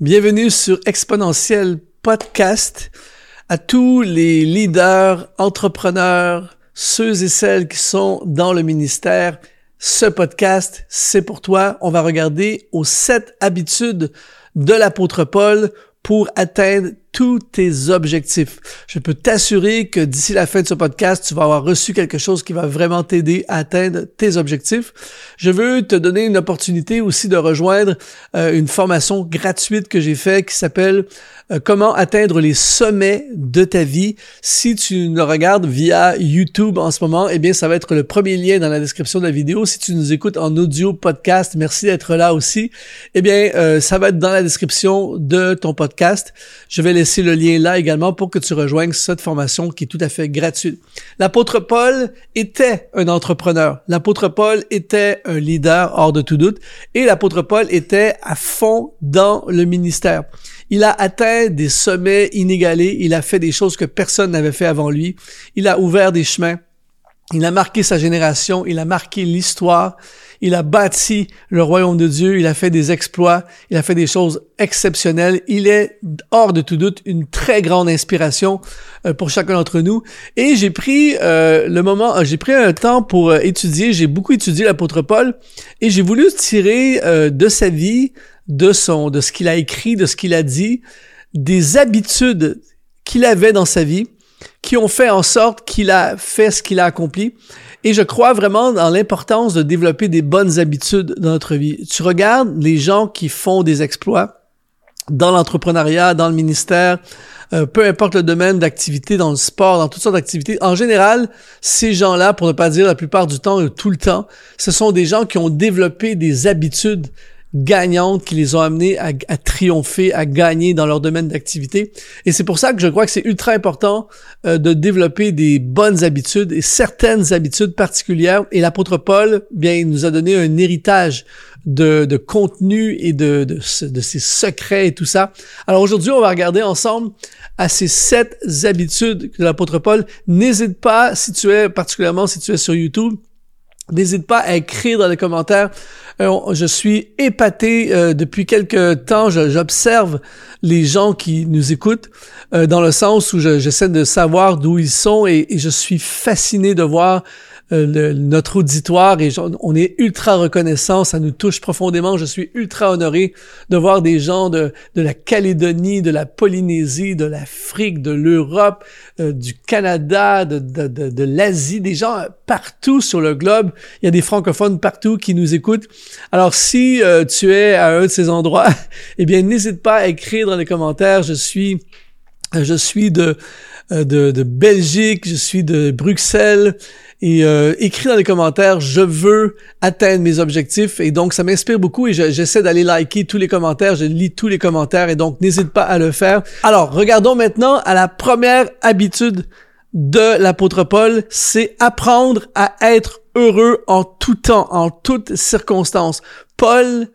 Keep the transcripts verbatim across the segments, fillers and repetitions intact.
Bienvenue sur Exponentiel Podcast. À tous les leaders, entrepreneurs, ceux et celles qui sont dans le ministère, ce podcast, c'est pour toi. On va regarder aux sept habitudes de l'apôtre Paul pour atteindre tous tes objectifs. Je peux t'assurer que d'ici la fin de ce podcast, tu vas avoir reçu quelque chose qui va vraiment t'aider à atteindre tes objectifs. Je veux te donner une opportunité aussi de rejoindre euh, une formation gratuite que j'ai faite qui s'appelle euh, « Comment atteindre les sommets de ta vie ». Si tu nous regardes via YouTube en ce moment, eh bien, ça va être le premier lien dans la description de la vidéo. Si tu nous écoutes en audio podcast, merci d'être là aussi. Eh bien, euh, ça va être dans la description de ton podcast. Je vais laisser le lien là également pour que tu rejoignes cette formation qui est tout à fait gratuite. L'apôtre Paul était un entrepreneur. L'apôtre Paul était un leader hors de tout doute et l'apôtre Paul était à fond dans le ministère. Il a atteint des sommets inégalés. Il a fait des choses que personne n'avait fait avant lui. Il a ouvert des chemins. Il a marqué sa génération. Il a marqué l'histoire. Il a bâti le royaume de Dieu. Il a fait des exploits. Il a fait des choses exceptionnelles. Il est, hors de tout doute, une très grande inspiration euh, pour chacun d'entre nous. Et j'ai pris euh, le moment, euh, j'ai pris un temps pour euh, étudier. J'ai beaucoup étudié l'apôtre Paul et j'ai voulu tirer euh, de sa vie, de son, de ce qu'il a écrit, de ce qu'il a dit, des habitudes qu'il avait dans sa vie, qui ont fait en sorte qu'il a fait ce qu'il a accompli. Et je crois vraiment dans l'importance de développer des bonnes habitudes dans notre vie. Tu regardes les gens qui font des exploits dans l'entrepreneuriat, dans le ministère, euh, peu importe le domaine d'activité, dans le sport, dans toutes sortes d'activités. En général, ces gens-là, pour ne pas dire la plupart du temps, tout le temps, ce sont des gens qui ont développé des habitudes gagnantes qui les ont amenés à, à triompher, à gagner dans leur domaine d'activité. Et c'est pour ça que je crois que c'est ultra important euh, de développer des bonnes habitudes et certaines habitudes particulières. Et l'apôtre Paul, bien, il nous a donné un héritage de, de contenu et de, de, de ses secrets et tout ça. Alors aujourd'hui, on va regarder ensemble à ces sept habitudes de l'apôtre Paul. N'hésite pas, si tu es, particulièrement si tu es sur YouTube, n'hésite pas à écrire dans les commentaires. Euh, je suis épaté euh, depuis quelques temps. Je, j'observe les gens qui nous écoutent euh, dans le sens où je, j'essaie de savoir d'où ils sont et, et je suis fasciné de voir euh, le, notre auditoire et on est ultra reconnaissant. Ça nous touche profondément. Je suis ultra honoré de voir des gens de, de la Calédonie, de la Polynésie, de l'Afrique, de l'Europe, euh, du Canada, de, de, de, de l'Asie, des gens partout sur le globe. Il y a des francophones partout qui nous écoutent. Alors, si euh, tu es à un de ces endroits, eh bien, n'hésite pas à écrire dans les commentaires. Je suis, je suis de, de, de Belgique, je suis de Bruxelles. Et euh, écris dans les commentaires, je veux atteindre mes objectifs. Et donc, ça m'inspire beaucoup et je, j'essaie d'aller liker tous les commentaires. Je lis tous les commentaires et donc, n'hésite pas à le faire. Alors, regardons maintenant à la première habitude de l'apôtre Paul, c'est apprendre à être heureux en tout temps, en toutes circonstances. Paul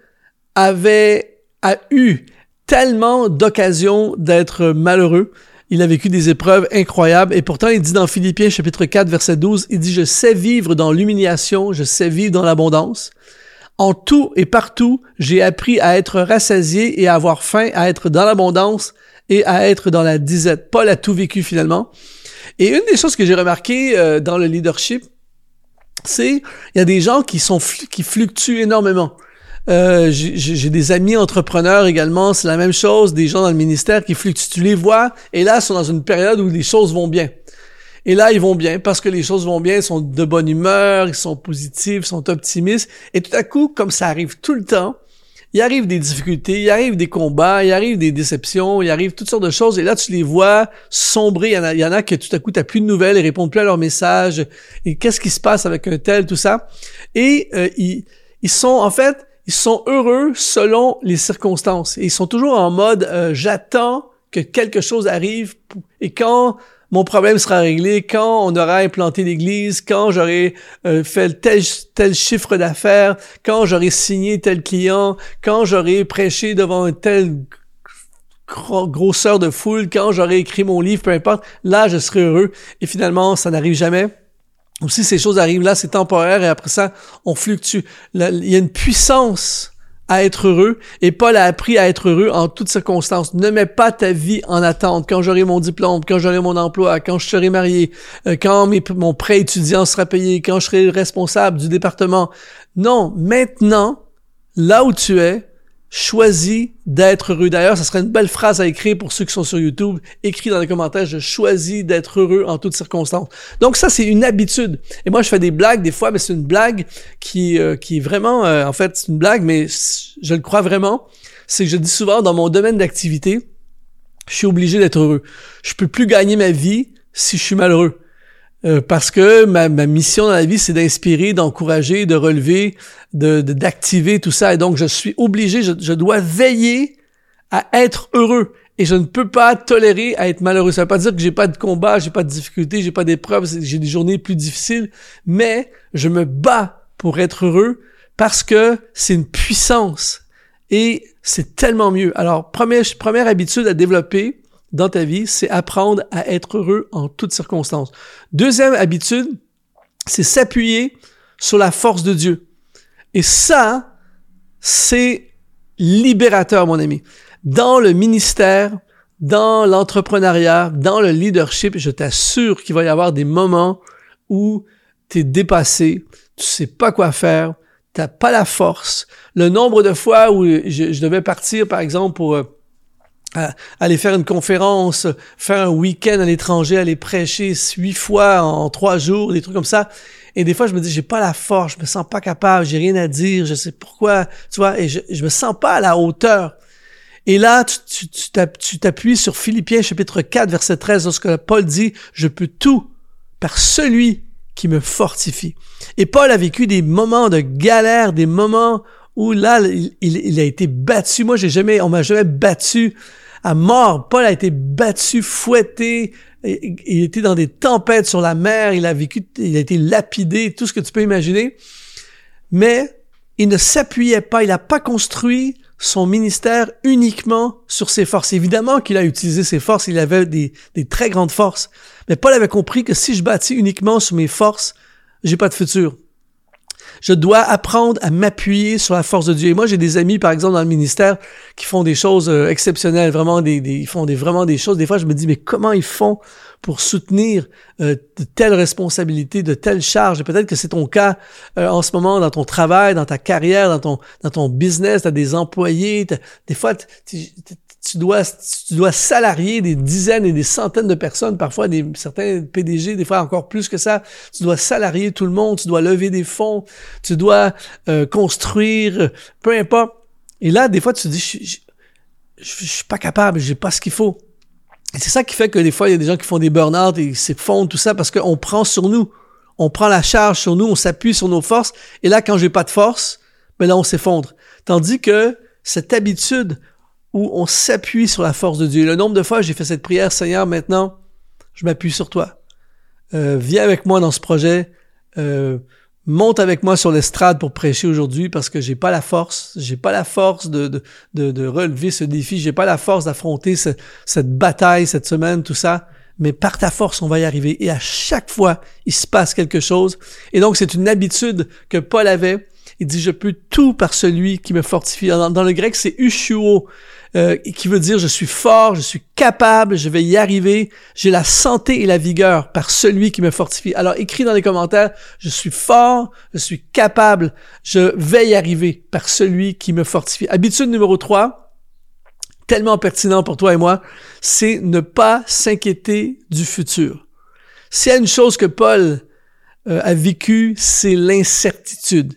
avait, a eu tellement d'occasions d'être malheureux. Il a vécu des épreuves incroyables et pourtant il dit dans Philippiens chapitre quatre verset douze, il dit « Je sais vivre dans l'humiliation, je sais vivre dans l'abondance. En tout et partout, j'ai appris à être rassasié et à avoir faim, à être dans l'abondance et à être dans la disette. » Paul a tout vécu finalement. Et une des choses que j'ai remarqué euh, dans le leadership, c'est il y a des gens qui sont qui fluctuent énormément. Euh, j'ai, j'ai des amis entrepreneurs également, c'est la même chose, des gens dans le ministère qui fluctuent. Tu les vois, et là, ils sont dans une période où les choses vont bien. Et là, ils vont bien parce que les choses vont bien, ils sont de bonne humeur, ils sont positifs, ils sont optimistes. Et tout à coup, comme ça arrive tout le temps, il arrive des difficultés, il arrive des combats, il arrive des déceptions, il arrive toutes sortes de choses. Et là, tu les vois sombrer. Il y en a, il y en a que tout à coup, tu n'as plus de nouvelles, ils répondent plus à leurs messages. Et qu'est-ce qui se passe avec un tel, tout ça? Et euh, ils, ils sont, en fait, ils sont heureux selon les circonstances. Et ils sont toujours en mode euh, « j'attends que quelque chose arrive et quand mon problème sera réglé, quand on aura implanté l'église, quand j'aurai euh, fait tel, tel chiffre d'affaires, quand j'aurai signé tel client, quand j'aurai prêché devant une telle grosseur de foule, quand j'aurai écrit mon livre, peu importe, là je serai heureux. » Et finalement, ça n'arrive jamais. Aussi, ces choses arrivent là, c'est temporaire et après ça, on fluctue. Là, il y a une puissance à être heureux et Paul a appris à être heureux en toutes circonstances. Ne mets pas ta vie en attente. Quand j'aurai mon diplôme, quand j'aurai mon emploi, quand je serai marié, quand mes, mon prêt étudiant sera payé, quand je serai responsable du département. Non, maintenant, là où tu es, choisis d'être heureux. D'ailleurs, ça serait une belle phrase à écrire pour ceux qui sont sur YouTube. Écris dans les commentaires, je choisis d'être heureux en toutes circonstances. Donc ça, c'est une habitude. Et moi, je fais des blagues des fois, mais c'est une blague qui, euh, qui est vraiment, euh, en fait, c'est une blague, mais je le crois vraiment. C'est que je dis souvent, dans mon domaine d'activité, je suis obligé d'être heureux. Je peux plus gagner ma vie si je suis malheureux. Euh, parce que ma, ma mission dans la vie, c'est d'inspirer, d'encourager, de relever, de, de d'activer tout ça. Et donc, je suis obligé, je, je dois veiller à être heureux. Et je ne peux pas tolérer à être malheureux. Ça veut pas dire que j'ai pas de combat, j'ai pas de difficultés, j'ai pas d'épreuves, j'ai des journées plus difficiles, mais je me bats pour être heureux parce que c'est une puissance et c'est tellement mieux. Alors, première, première habitude à développer dans ta vie, c'est apprendre à être heureux en toutes circonstances. Deuxième habitude, c'est s'appuyer sur la force de Dieu. Et ça, c'est libérateur, mon ami. Dans le ministère, dans l'entrepreneuriat, dans le leadership, je t'assure qu'il va y avoir des moments où tu es dépassé, tu sais pas quoi faire, tu n'as pas la force. Le nombre de fois où je, je devais partir, par exemple, pour euh, aller faire une conférence, faire un week-end à l'étranger, aller prêcher huit fois en trois jours, des trucs comme ça. Et des fois, je me dis, j'ai pas la force, je me sens pas capable, j'ai rien à dire, je sais pourquoi, tu vois, et je, je me sens pas à la hauteur. Et là, tu, tu, tu t'appuies sur Philippiens chapitre quatre, verset treize, lorsque Paul dit, je peux tout par celui qui me fortifie. Et Paul a vécu des moments de galère, des moments où là, il, il, il a été battu. Moi, j'ai jamais, on m'a jamais battu à mort. Paul a été battu, fouetté. Il était dans des tempêtes sur la mer. Il a vécu, il a été lapidé, tout ce que tu peux imaginer. Mais il ne s'appuyait pas. Il n'a pas construit son ministère uniquement sur ses forces. Évidemment qu'il a utilisé ses forces. Il avait des, des très grandes forces. Mais Paul avait compris que si je bâtis uniquement sur mes forces, j'ai pas de futur. Je dois apprendre à m'appuyer sur la force de Dieu. Et moi, j'ai des amis, par exemple, dans le ministère, qui font des choses euh, exceptionnelles, vraiment des, des, ils font des, vraiment des choses. Des fois, je me dis, mais comment ils font pour soutenir euh, de telles responsabilités, de telles charges? Et peut-être que c'est ton cas euh, en ce moment dans ton travail, dans ta carrière, dans ton, dans ton business, tu as des employés. Des fois, tu dois, tu dois salarier des dizaines et des centaines de personnes, parfois des certains P D G, des fois encore plus que ça. Tu dois salarier tout le monde, tu dois lever des fonds, tu dois euh, construire, peu importe. Et là, des fois, tu te dis, je, je, je, je suis pas capable, j'ai pas ce qu'il faut. Et c'est ça qui fait que des fois, il y a des gens qui font des burn-out et s'effondrent, tout ça, parce qu'on prend sur nous. On prend la charge sur nous, on s'appuie sur nos forces. Et là, quand j'ai pas de force, ben là, on s'effondre. Tandis que cette habitude où on s'appuie sur la force de Dieu. Le nombre de fois j'ai fait cette prière, Seigneur, maintenant, je m'appuie sur toi. Euh, viens avec moi dans ce projet. Euh, monte avec moi sur l'estrade pour prêcher aujourd'hui parce que j'ai pas la force. J'ai pas la force de, de, de, de relever ce défi. J'ai pas la force d'affronter ce, cette bataille cette semaine, tout ça. Mais par ta force, on va y arriver. Et à chaque fois, il se passe quelque chose. Et donc, c'est une habitude que Paul avait. Il dit, je peux tout par celui qui me fortifie. Dans, dans le grec, c'est ushuo, euh, qui veut dire, je suis fort, je suis capable, je vais y arriver. J'ai la santé et la vigueur par celui qui me fortifie. Alors, écris dans les commentaires, je suis fort, je suis capable, je vais y arriver par celui qui me fortifie. Habitude numéro trois, tellement pertinent pour toi et moi, c'est ne pas s'inquiéter du futur. S'il y a une chose que Paul euh, a vécue, c'est l'incertitude.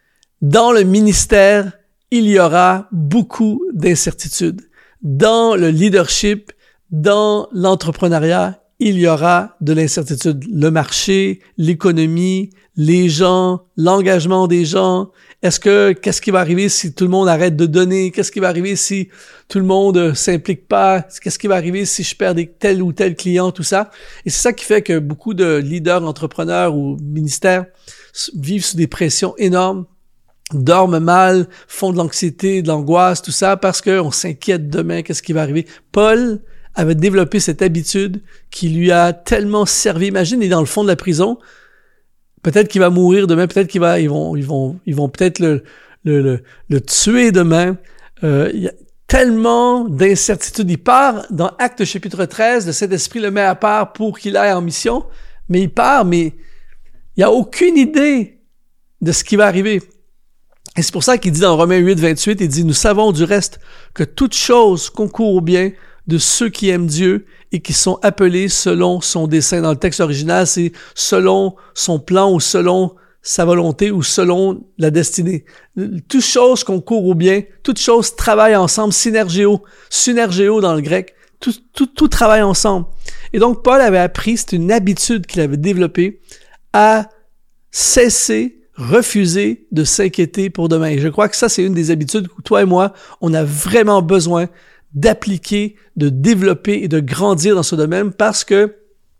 Dans le ministère, il y aura beaucoup d'incertitudes. Dans le leadership, dans l'entrepreneuriat, il y aura de l'incertitude. Le marché, l'économie, les gens, l'engagement des gens. Est-ce que, qu'est-ce qui va arriver si tout le monde arrête de donner? Qu'est-ce qui va arriver si tout le monde euh, s'implique pas? Qu'est-ce qui va arriver si je perds des tel ou tel client, tout ça? Et c'est ça qui fait que beaucoup de leaders, entrepreneurs ou ministères vivent sous des pressions énormes, dorment mal, font de l'anxiété, de l'angoisse, tout ça, parce qu'on s'inquiète demain, qu'est-ce qui va arriver. Paul avait développé cette habitude qui lui a tellement servi. Imagine, il est dans le fond de la prison. Peut-être qu'il va mourir demain, peut-être qu'il va, ils vont, ils vont, ils vont peut-être le, le, le, le tuer demain. Euh, il y a tellement d'incertitudes. Il part dans Actes chapitre treize, le Saint-Esprit le met à part pour qu'il aille en mission, mais il part, mais il n'y a aucune idée de ce qui va arriver. Et c'est pour ça qu'il dit dans Romains huit, vingt-huit, il dit « Nous savons du reste que toute chose concourt au bien de ceux qui aiment Dieu et qui sont appelés selon son dessein. » Dans le texte original, c'est « selon son plan » ou « selon sa volonté » ou « selon la destinée ». Toute chose concourt au bien, toute chose travaille ensemble, synergéo, synergéo dans le grec, tout, tout, tout travaille ensemble. Et donc, Paul avait appris, c'est une habitude qu'il avait développée, à cesser refuser de s'inquiéter pour demain. Et je crois que ça, c'est une des habitudes que toi et moi, on a vraiment besoin d'appliquer, de développer et de grandir dans ce domaine parce que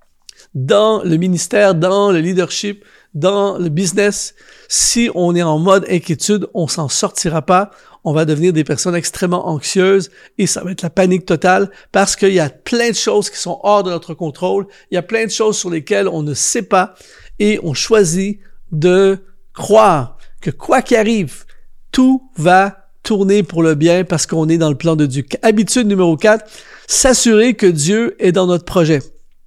dans le ministère, dans le leadership, dans le business, si on est en mode inquiétude, on s'en sortira pas. On va devenir des personnes extrêmement anxieuses et ça va être la panique totale parce qu'il y a plein de choses qui sont hors de notre contrôle. Il y a plein de choses sur lesquelles on ne sait pas et on choisit de croire que quoi qu'il arrive, tout va tourner pour le bien parce qu'on est dans le plan de Dieu. Habitude numéro quatre, s'assurer que Dieu est dans notre projet.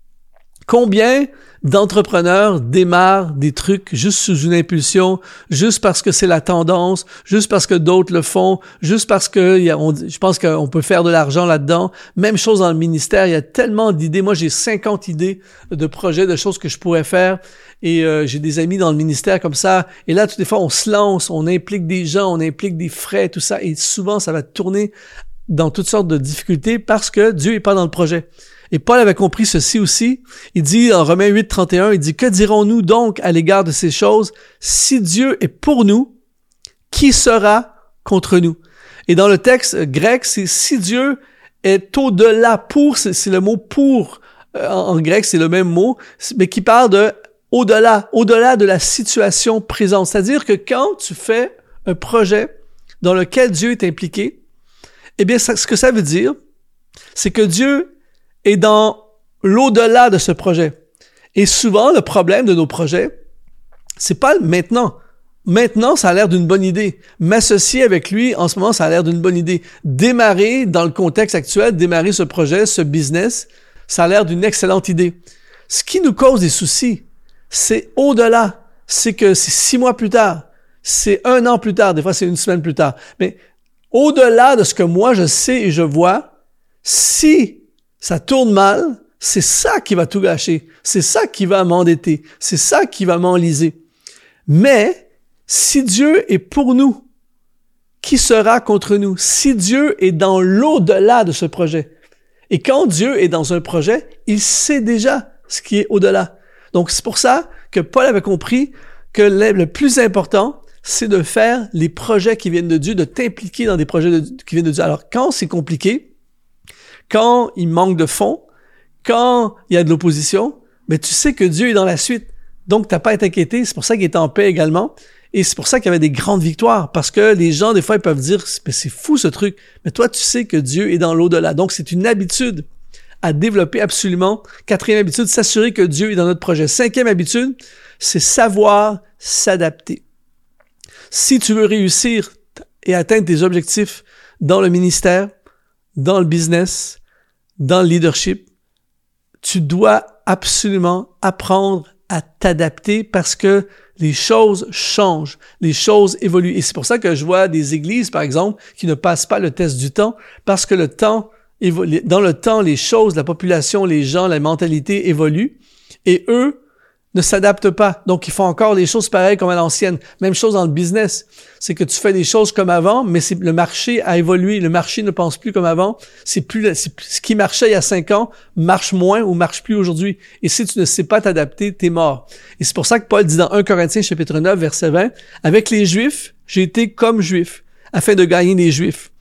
Combien d'entrepreneurs démarrent des trucs juste sous une impulsion, juste parce que c'est la tendance, juste parce que d'autres le font, juste parce que il y a, on, je pense qu'on peut faire de l'argent là-dedans. Même chose dans le ministère, il y a tellement d'idées. Moi, j'ai cinquante idées de projets, de choses que je pourrais faire. Et euh, j'ai des amis dans le ministère comme ça. Et là, toutes les fois, on se lance, on implique des gens, on implique des frais, tout ça. Et souvent, ça va tourner dans toutes sortes de difficultés parce que Dieu est pas dans le projet. Et Paul avait compris ceci aussi. Il dit en Romains huit, trente et un, il dit « Que dirons-nous donc à l'égard de ces choses? Si Dieu est pour nous, qui sera contre nous? » Et dans le texte grec, c'est « si Dieu est au-delà ». Pour, c'est, c'est le mot « pour euh, ». En grec, c'est le même mot, mais qui parle de au-delà, au-delà de la situation présente. C'est-à-dire que quand tu fais un projet dans lequel Dieu est impliqué, eh bien, ça, ce que ça veut dire, c'est que Dieu est dans l'au-delà de ce projet. Et souvent, le problème de nos projets, c'est pas maintenant. Maintenant, ça a l'air d'une bonne idée. M'associer avec lui, en ce moment, ça a l'air d'une bonne idée. Démarrer, dans le contexte actuel, démarrer ce projet, ce business, ça a l'air d'une excellente idée. Ce qui nous cause des soucis, c'est au-delà. C'est que c'est six mois plus tard. C'est un an plus tard. Des fois, c'est une semaine plus tard. Mais au-delà de ce que moi, je sais et je vois, si ça tourne mal, c'est ça qui va tout gâcher. C'est ça qui va m'endetter. C'est ça qui va m'enliser. Mais si Dieu est pour nous, qui sera contre nous? Si Dieu est dans l'au-delà de ce projet. Et quand Dieu est dans un projet, il sait déjà ce qui est au-delà. Donc, c'est pour ça que Paul avait compris que le plus important, c'est de faire les projets qui viennent de Dieu, de t'impliquer dans des projets de, qui viennent de Dieu. Alors, quand c'est compliqué, quand il manque de fonds, quand il y a de l'opposition, mais tu sais que Dieu est dans la suite. Donc, tu n'as pas à t'inquiéter. C'est pour ça qu'il est en paix également. Et c'est pour ça qu'il y avait des grandes victoires. Parce que les gens, des fois, ils peuvent dire « Mais c'est fou ce truc. » Mais toi, tu sais que Dieu est dans l'au-delà. Donc, c'est une habitude à développer absolument. Quatrième habitude, s'assurer que Dieu est dans notre projet. Cinquième habitude, c'est savoir s'adapter. Si tu veux réussir et atteindre tes objectifs dans le ministère, dans le business, dans le leadership, tu dois absolument apprendre à t'adapter parce que les choses changent, les choses évoluent. Et c'est pour ça que je vois des églises, par exemple, qui ne passent pas le test du temps parce que le temps évolue. Dans le temps, les choses, la population, les gens, la mentalité évoluent et eux ne s'adaptent pas. Donc, ils font encore les choses pareilles comme à l'ancienne. Même chose dans le business. C'est que tu fais des choses comme avant, mais c'est, le marché a évolué. Le marché ne pense plus comme avant. C'est plus, c'est plus, ce qui marchait il y a cinq ans marche moins ou marche plus aujourd'hui. Et si tu ne sais pas t'adapter, t'es mort. Et c'est pour ça que Paul dit dans premier Corinthiens chapitre neuf, verset vingt, « Avec les Juifs, j'ai été comme Juif, afin de gagner les Juifs.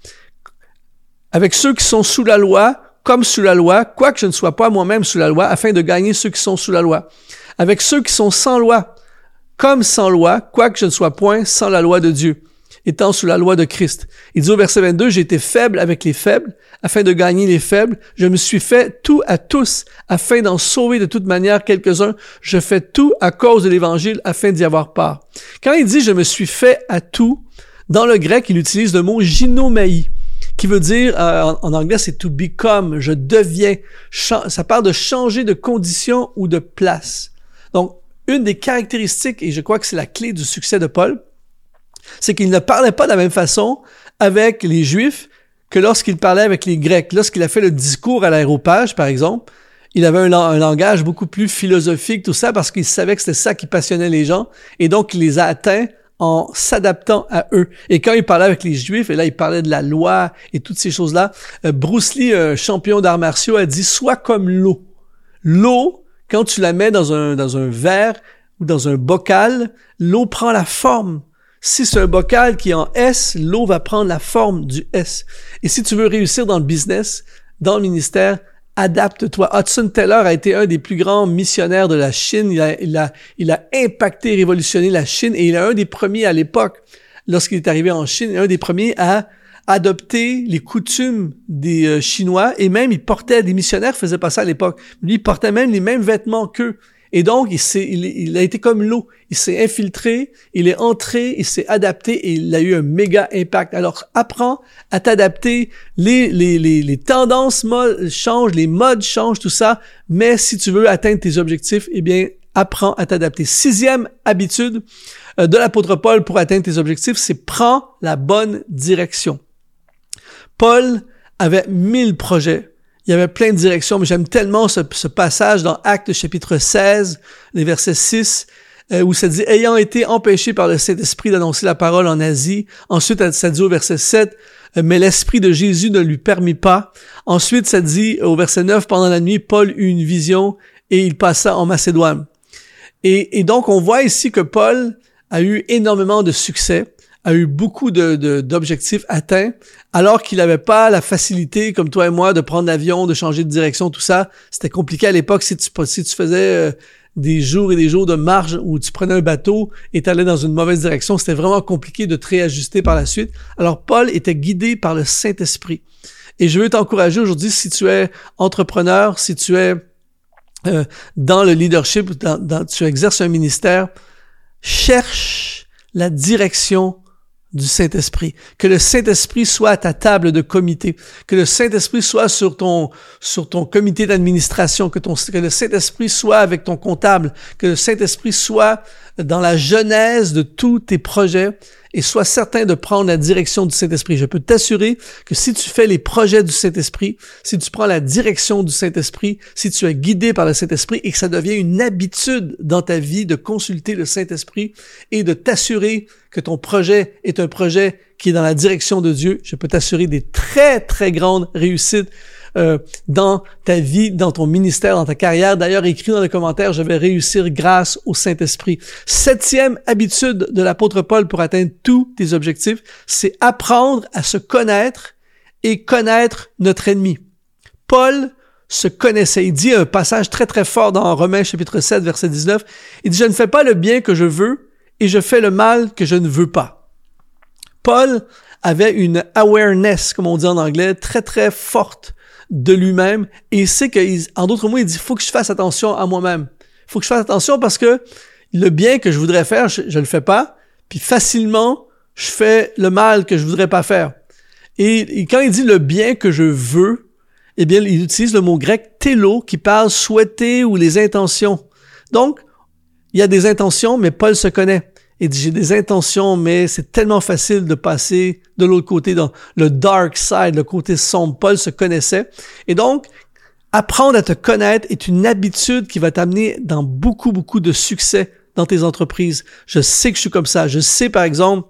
Avec ceux qui sont sous la loi, comme sous la loi, quoique je ne sois pas moi-même sous la loi, afin de gagner ceux qui sont sous la loi. Avec ceux qui sont sans loi, comme sans loi, quoique je ne sois point sans la loi de Dieu, étant sous la loi de Christ. » Il dit au verset vingt-deux, « J'ai été faible avec les faibles, afin de gagner les faibles. Je me suis fait tout à tous, afin d'en sauver de toute manière quelques-uns. Je fais tout à cause de l'Évangile, afin d'y avoir part. » Quand il dit « je me suis fait à tout », Dans le grec, il utilise le mot ginomai, qui veut dire, euh, en, en anglais, c'est to become, je deviens. Cha- ça parle de changer de condition ou de place. Donc, une des caractéristiques, et je crois que c'est la clé du succès de Paul, c'est qu'il ne parlait pas de la même façon avec les Juifs que lorsqu'il parlait avec les Grecs. Lorsqu'il a fait le discours à l'Aréopage, par exemple, il avait un, un langage beaucoup plus philosophique, tout ça, parce qu'il savait que c'était ça qui passionnait les gens, et donc il les a atteints en s'adaptant à eux. Et quand il parlait avec les Juifs, et là, il parlait de la loi et toutes ces choses-là, euh, Bruce Lee, un champion d'arts martiaux, a dit « Sois comme l'eau ». L'eau, quand tu la mets dans un, dans un verre ou dans un bocal, l'eau prend la forme. Si c'est un bocal qui est en S, l'eau va prendre la forme du S. Et si tu veux réussir dans le business, dans le ministère, adapte-toi. Hudson Taylor a été un des plus grands missionnaires de la Chine. Il a, il a, il a impacté, révolutionné la Chine et il est un des premiers à l'époque, lorsqu'il est arrivé en Chine, un des premiers à adopter les coutumes des euh, Chinois et même il portait, des missionnaires faisaient pas ça à l'époque. Lui, il portait même les mêmes vêtements qu'eux. Et donc, il, s'est, il, il a été comme l'eau. Il s'est infiltré, il est entré, il s'est adapté et il a eu un méga impact. Alors, apprends à t'adapter. Les, les, les, les tendances mo- changent, les modes changent, tout ça. Mais si tu veux atteindre tes objectifs, eh bien, apprends à t'adapter. Sixième habitude euh, de l'apôtre Paul pour atteindre tes objectifs, c'est prends la bonne direction. Paul avait mille projets. Il y avait plein de directions, mais j'aime tellement ce, ce passage dans Actes chapitre seize, les versets six, euh, où ça dit « Ayant été empêché par le Saint-Esprit d'annoncer la parole en Asie », ensuite ça dit au verset sept, euh, « Mais l'Esprit de Jésus ne lui permit pas ». Ensuite ça dit au verset neuf, « Pendant la nuit, Paul eut une vision et il passa en Macédoine ». Et, et donc on voit ici que Paul a eu énormément de succès, a eu beaucoup de, de, d'objectifs atteints, alors qu'il n'avait pas la facilité, comme toi et moi, de prendre l'avion, de changer de direction, tout ça. C'était compliqué à l'époque si tu, si tu faisais euh, des jours et des jours de marche où tu prenais un bateau et tu allais dans une mauvaise direction. C'était vraiment compliqué de te réajuster par la suite. Alors, Paul était guidé par le Saint-Esprit. Et je veux t'encourager aujourd'hui, si tu es entrepreneur, si tu es euh, dans le leadership, dans, dans, tu exerces un ministère, cherche la direction du Saint-Esprit. Que le Saint-Esprit soit à ta table de comité. Que le Saint-Esprit soit sur ton, sur ton comité d'administration. Que ton, que le Saint-Esprit soit avec ton comptable. Que le Saint-Esprit soit dans la genèse de tous tes projets et sois certain de prendre la direction du Saint-Esprit. Je peux t'assurer que si tu fais les projets du Saint-Esprit, si tu prends la direction du Saint-Esprit, si tu es guidé par le Saint-Esprit et que ça devient une habitude dans ta vie de consulter le Saint-Esprit et de t'assurer que ton projet est un projet qui est dans la direction de Dieu, je peux t'assurer des très, très grandes réussites Euh, dans ta vie, dans ton ministère, dans ta carrière. D'ailleurs, écris dans les commentaires, je vais réussir grâce au Saint-Esprit. Septième habitude de l'apôtre Paul pour atteindre tous tes objectifs, c'est apprendre à se connaître et connaître notre ennemi. Paul se connaissait. Il dit un passage très très fort dans Romains chapitre sept, verset dix-neuf. Il dit « Je ne fais pas le bien que je veux et je fais le mal que je ne veux pas ». Paul avait une awareness, comme on dit en anglais, très très forte de lui-même, et il sait qu'en d'autres mots, il dit, faut que je fasse attention à moi-même. Faut que je fasse attention parce que le bien que je voudrais faire, je, je le fais pas, puis facilement, je fais le mal que je voudrais pas faire. Et, et quand il dit le bien que je veux, eh bien, il utilise le mot grec télo, qui parle souhaiter ou les intentions. Donc, il y a des intentions, mais Paul se connaît. Il dit, j'ai des intentions, mais c'est tellement facile de passer de l'autre côté, dans le dark side, le côté sombre. Paul se connaissait. Et donc, apprendre à te connaître est une habitude qui va t'amener dans beaucoup, beaucoup de succès dans tes entreprises. Je sais que je suis comme ça. Je sais, par exemple,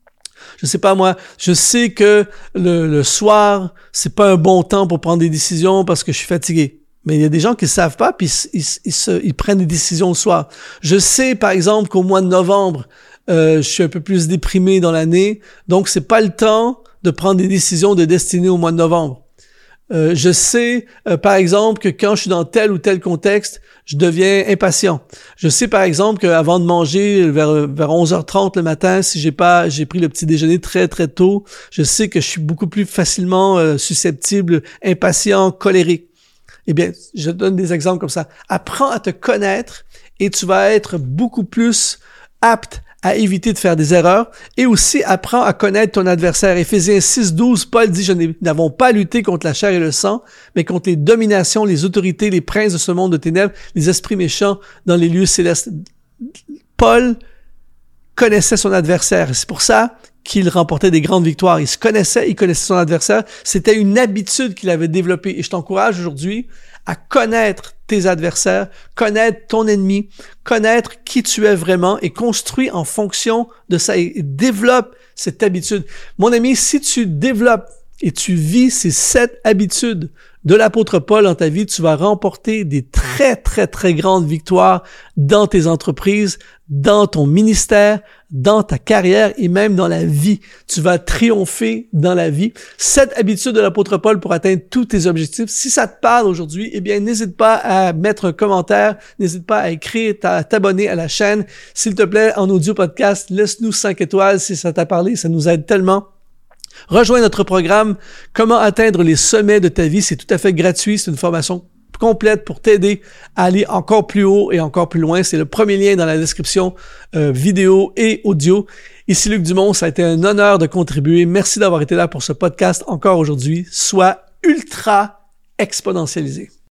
je sais pas moi, je sais que le, le soir, c'est pas un bon temps pour prendre des décisions parce que je suis fatigué. Mais il y a des gens qui ne savent pas, puis ils, ils, ils, se, ils prennent des décisions le soir. Je sais, par exemple, qu'au mois de novembre, euh, je suis un peu plus déprimé dans l'année, donc c'est pas le temps de prendre des décisions de destinée au mois de novembre. Euh, je sais, euh, par exemple, que quand je suis dans tel ou tel contexte, je deviens impatient. Je sais, par exemple, qu'avant de manger, vers, vers onze heures trente le matin, si j'ai pas, j'ai pris le petit déjeuner très, très tôt, je sais que je suis beaucoup plus facilement euh, susceptible, impatient, colérique. Eh bien, je te donne des exemples comme ça. Apprends à te connaître et tu vas être beaucoup plus apte à éviter de faire des erreurs et aussi apprends à connaître ton adversaire. Éphésiens six douze, Paul dit « Je n'avons pas lutté contre la chair et le sang, mais contre les dominations, les autorités, les princes de ce monde de ténèbres, les esprits méchants dans les lieux célestes. » Paul connaissait son adversaire. C'est pour ça qu'il remportait des grandes victoires. Il se connaissait, il connaissait son adversaire. C'était une habitude qu'il avait développée. Et je t'encourage aujourd'hui à connaître tes adversaires, connaître ton ennemi, connaître qui tu es vraiment et construis en fonction de ça et développe cette habitude. Mon ami, si tu développes et tu vis ces sept habitudes de l'apôtre Paul dans ta vie, tu vas remporter des très, très, très grandes victoires dans tes entreprises, dans ton ministère, dans ta carrière et même dans la vie. Tu vas triompher dans la vie. Sept habitudes de l'apôtre Paul pour atteindre tous tes objectifs. Si ça te parle aujourd'hui, eh bien, n'hésite pas à mettre un commentaire, n'hésite pas à écrire, à t'abonner à la chaîne. S'il te plaît, en audio podcast, laisse-nous cinq étoiles si ça t'a parlé, ça nous aide tellement. Rejoins notre programme « Comment atteindre les sommets de ta vie ». C'est tout à fait gratuit. C'est une formation complète pour t'aider à aller encore plus haut et encore plus loin. C'est le premier lien dans la description euh, vidéo et audio. Ici Luc Dumont, ça a été un honneur de contribuer. Merci d'avoir été là pour ce podcast encore aujourd'hui. Sois ultra exponentialisé.